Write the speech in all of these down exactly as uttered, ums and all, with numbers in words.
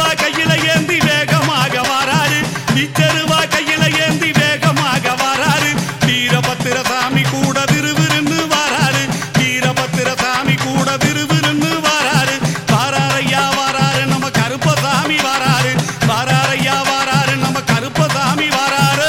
வீச்சருவா கையில ஏந்தி வேகமாக வாராரு வீச்சருவா கையில ஏந்தி வேகமாக வாராரு வீரபத்திர சாமி கூட விறுவிறுன்னு வாராரு வீரபத்திர சாமி கூட விறுவிறுன்னு வாராரு வாராரையா வாராரு நம்ம கருப்பசாமி வாராரு வாராரையா வாராரு நம்ம கருப்பசாமி வாராரு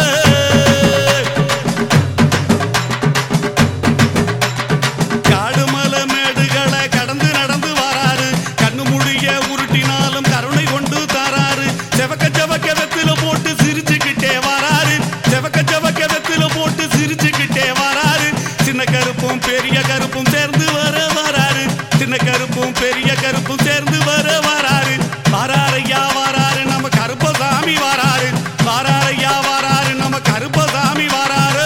காடுமலை மேடுகளை கடந்து நடந்து வாராரு கண்ணு முடிய உருட்டினாலும் கருணை கொண்டு தாராரு செவக்க செவக்க வெத்தில போட்டு சிரிச்சுக்கிட்டே வாராரு செவக்க செவக்க வெத்தில போட்டு சிரிச்சுக்கிட்டே வாராரு சின்ன கருப்பும் பெரிய கருப்பும் சேர்ந்து வர வாராரு சின்ன கருப்பும் பெரிய கருப்பும் சேர்ந்து வர வாராரு வாராரையா வாராரு நம்ம கருப்பசாமி வாராரு வாராரையா வாராரு நம்ம கருப்பசாமி வாராரு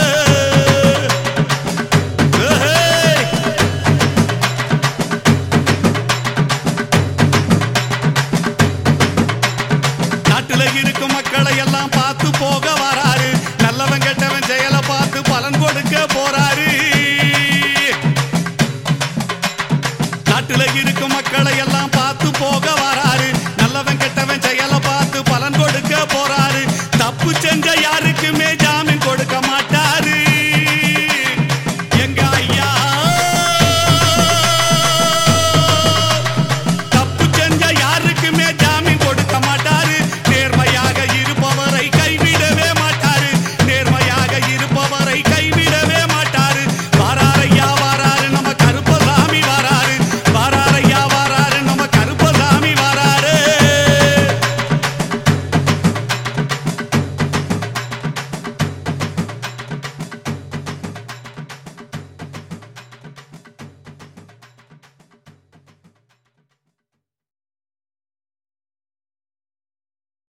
நாட்டுல இருக்கும் மக்களை எல்லாம் பார்த்து போக வராரு நல்லவன் கெட்டவன் செயலை பார்த்து பலன் கொடுக்க போறாரு நாட்டுல இருக்கும் மக்களை எல்லாம் பார்த்து போக